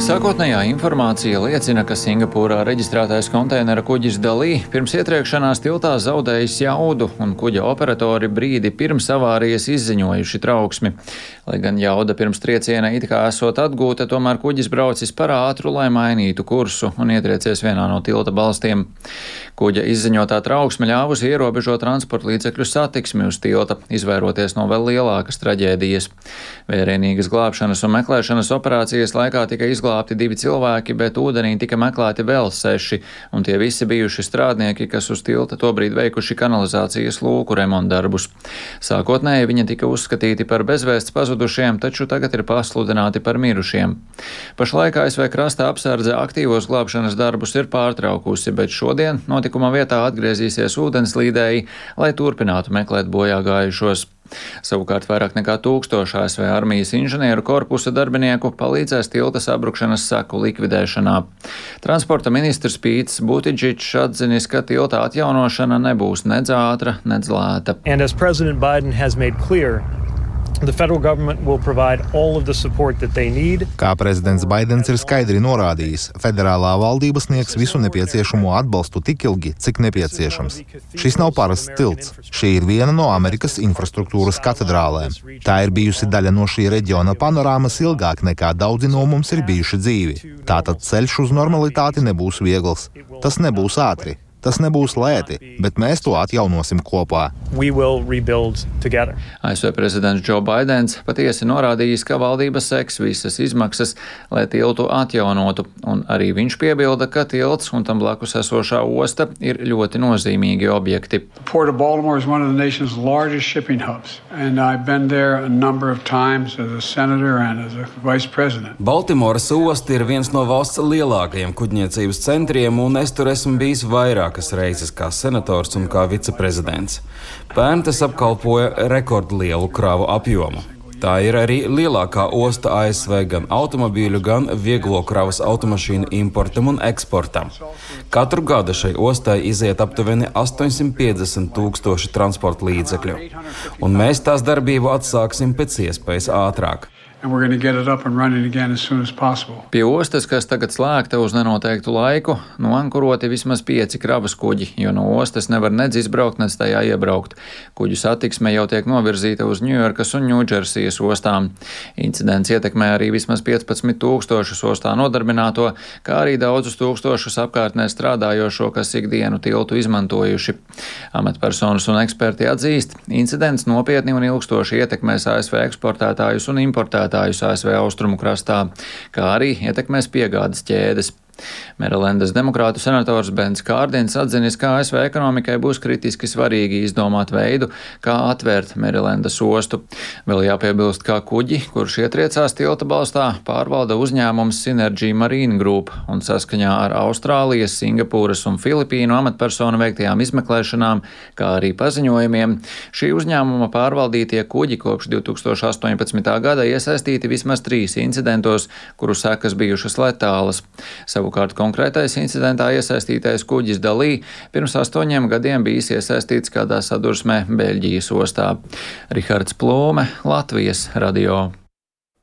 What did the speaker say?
Sākotnējā informācija liecina, ka Singapūrā reģistrētais konteinera kuģis Dalī pirms ietriekšanās tiltā zaudējis jaudu, un kuģa operatori brīdi pirms avārijas izziņojuši trauksmi. Lai gan jauda pirms trieciena it kā esot atgūta, tomēr kuģis braucis par ātru, lai mainītu kursu un ietriecies vienā no tilta balstiem. Kuģa izziņotā trauksme ļāvusi ierobežot transporta līdzekļu satiksmi uz tilta, izvairoties no vēl lielākas traģēdijas. Vērienīgas glābšanas un meklēšanas operācijas laikā tika izglābti 2 cilvēki, bet ūdenī tika meklēti vēl 6, un tie visi bijuši strādnieki, kas uz tilta tobrīd veikuši kanalizācijas lūku remontdarbus. Sākotnēji viņi tika uzskatīti par bezvēsts pazudušiem, taču tagad ir pasludināti par mirušiem. Pašlaik ASV krasta apsardze aktīvos glābšanas darbus ir pārtraukusi, bet šodien notikuma vietā atgriezīsies ūdenslīdēji, lai turpinātu meklēt bojā gājušos. Savukārt vairāk nekā 1000 ASV armijas inženieru korpusa darbinieku palīdzēs tilta sabrukšanas seku likvidēšanā. Transporta ministrs Pīts Butidžičs atzinis, ka tilta atjaunošana nebūs nedz ātra, nedz lēta. Kā prezidents Baidens ir skaidri norādījis, federālā valdība sniegs visu nepieciešamo atbalstu tik ilgi, cik nepieciešams. Šis nav parasts tilts. Šī ir viena no Amerikas infrastruktūras katedrālēm. Tā ir bijusi daļa no šī reģiona panorāmas ilgāk nekā daudzi no mums ir bijuši dzīvi. Tātad ceļš uz normalitāti nebūs viegls. Tas nebūs ātri. Tas nebūs lēti, bet mēs to atjaunosim kopā. ASV prezidents Džo Baidens patiesi norādījis, ka valdība seks visas izmaksas, lai tiltu atjaunotu, un arī viņš piebilda, ka tilts un tam blakus esošā osta ir ļoti nozīmīgi objekti. Baltimoras osta ir viens no valsts lielākajiem kuģniecības centriem, un es tur esmu bijis vairākas reizes kā senators un kā viceprezidents. Pērn tas apkalpoja rekordlielu kravu apjomu. Tā ir arī lielākā osta ASV gan automobīļu, gan vieglo kravas automašīnu importam un eksportam. Katru gadu šai ostai iziet aptuveni 850 000 transporta līdzekļu, un mēs tās darbību atsāksim pēc iespējas ātrāk. Pie ostas, kas tagad slēgta uz nenoteiktu laiku, noankuroti vismaz 5 kravas kuģi, jo no ostas nevar nedz izbraukt, nedz tajā iebraukt. Kuģu satiksme jau tiek novirzīta uz Ņujorkas un Ņūdžersijas ostām. Incidents ietekmē arī vismaz 15 000 ostā nodarbināto, kā arī daudzus tūkstošus apkārtnē strādājošo, kas ikdienu tiltu izmantojuši. Amatpersonas un eksperti atzīst, incidents nopietni un ilgstoši ietekmēs ASV eksportētājus un importētājus ASV austrumu krastā, kā arī ietekmēs piegādes ķēdes. Merilendas demokrātu senators Bens Kārdins atzinis, ka ASV ekonomikai būs kritiski svarīgi izdomāt veidu, kā atvērt Merilendas ostu. Vēl jāpiebilst, ka kuģi, kurš ietriecās tilta balstā, pārvalda uzņēmums Synergy Marine Group, un saskaņā ar Austrālijas, Singapūras un Filipīnu amatpersonu veiktajām izmeklēšanām, kā arī paziņojumiem, šī uzņēmuma pārvaldītie kuģi kopš 2018. gada iesaistīti vismaz 3 incidentos, kuru sekas bijušas letālas. Savukārt konkrētais incidentā iesaistītais kuģis Dalī pirms 8 gadiem bijis iesaistīts kādā sadursmē Beļģijas ostā. Rihards Plūme, Latvijas radio.